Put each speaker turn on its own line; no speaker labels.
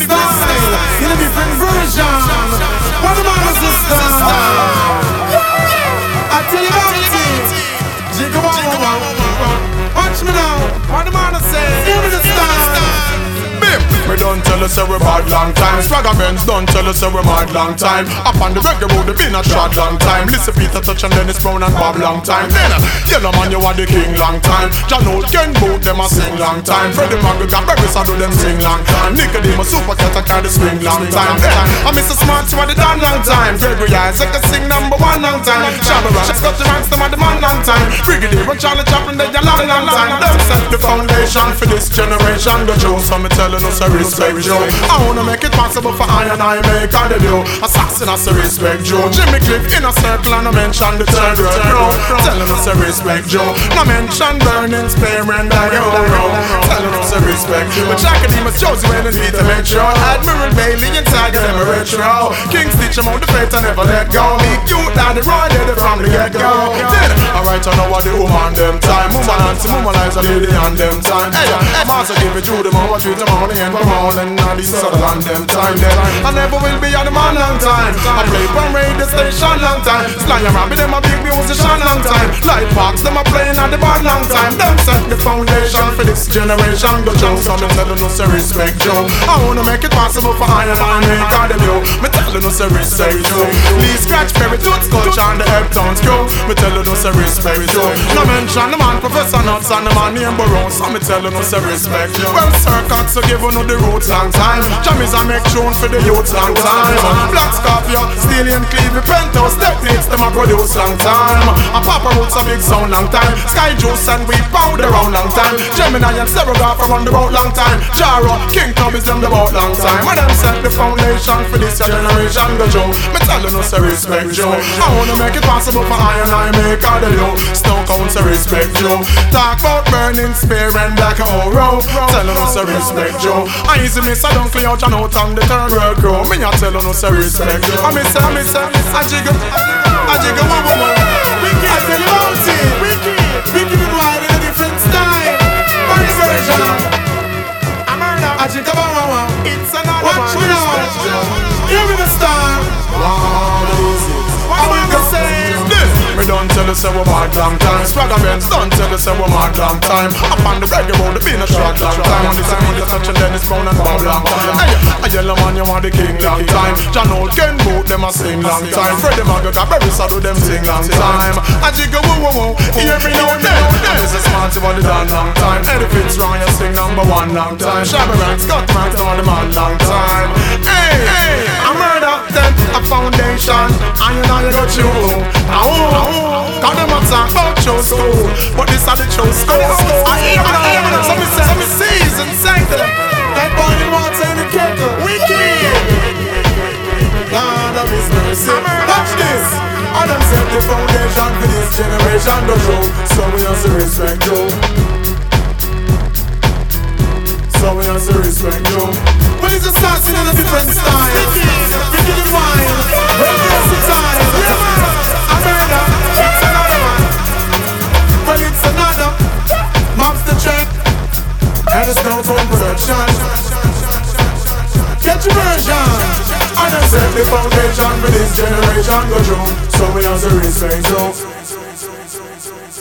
style in a different version. What the man is the style? I tell you about it. Jacob, watch me now. What the man is saying? Give me the style.
Me done tell us we're bad long time. Swagger Benz done tell us we're mad long time. Up on the reggae road, they been a shot long time. Listen Peter Touch and Dennis Brown and Bob long time. Then Yellow Man, you are the king long time. John Old Ken Boot, them a sing long time. Freddie Mac got Barry Sado, them sing long time. Nicodemus Super Cat a carry swing long time. And Mr. Smart, you are the done long time. Gregory Isaac a sing number one long time. Shabba Ranks, Scott Ranks, them are the man long time. Brigadier and Charlie Chaplin, they a long time. Them set the foundation for this generation. The Joe, so me telling us respect Joe. I wanna make it possible for I and I make all the do. Assassin us a respect Joe. Jimmy Cliff in a circle and I mention the third row. Telling us a respect Joe. No mention burning, sparing like a row. Telling us a respect Joe. But Jackademus Josie when it's Peter Metro. Admiral Bailey and Tiger them a retro. King Stitch them out the fate and never let go. Me cute daddy Roy did it from the get go. Then alright I know what the woman them time. Woman Nancy, woman Liza lady on them time. Hey, Master give it to them all. Treat them all in the morning. All these Sutherland them time then I never will be on the man long time. I play from radio station long time. Sly and Rabbit them a big musician long time. Light Parks them a playing on the band long time. Them set the foundation for this generation. Go Joe, so me telling us a respect Joe. I wanna make it possible for I and I make all them yo. Me telling us a respect Joe. Lee Scratch, Perry Toots, Coach and the Heptones Joe. Me telling us a respect Joe. No mention the man Professor Nuts and the man named Burroughs. So me telling us a respect Joe. Well Sir Cox so give no the roots long time. Jammies a make tune for the youth long time. Black Scorpio, Stallion, Clevie, Penthouse, Techniques them a produce long time. A Papa Roots a big sound long time. Sky Juice and we powder around long time. Gemini and Serograph around the road long time. Jaro, King Club is them the bout long time. And them set the foundation for this generation. Go Joe, me telling us a respect Joe. I wanna make it possible for I and I make all the low. Stone counts a respect Joe. Talk about burning, spear and black and row. Telling us a respect Joe. I easy miss, I don't clear out and out on the third world crew. Me a telling us a respect Joe. I miss, I jiggle, whoa. I tell you about it. Wicked and wild in a different style. One version. I jiggle, wow. It's another one. Watch me now. Hear me the star. Wow, what is it? What am I gonna say? Me done tell us we're mad long time. Swagger Benz done tell us we're mad long time. Up on the reggae road, the been a short long time. On this time, the Touch and Dennis Brown and Bob long time. Hey, a Yellow Man, you are the king long time. John Old Ken Boot, them a sing long time. Freddie Mac got Barry Sado, them sing long time. I jiggle whoa, hear me now then. This is Smart, you are the done long time. Eddie Fitzroy, you sing number one long time. Shabba Ranks, Scott Ranks, on the man long time. Hey, I murder them, a foundation. I got you. Cause them a talk about show school, but this are the show school. I hear me. So me season cycle like boiling water in the kettle. Wicked God of His mercy. Watch this. And them set the foundation for this generation to show. So we have to respect Joe. So we have to respect Joe. But it's just starting in a different style. Wicked and wild. Versatile. It's another one. Well, it's another monster check. And it's no phone production. Catch your version. And I set the foundation for this generation go through. So we have to respect Joe.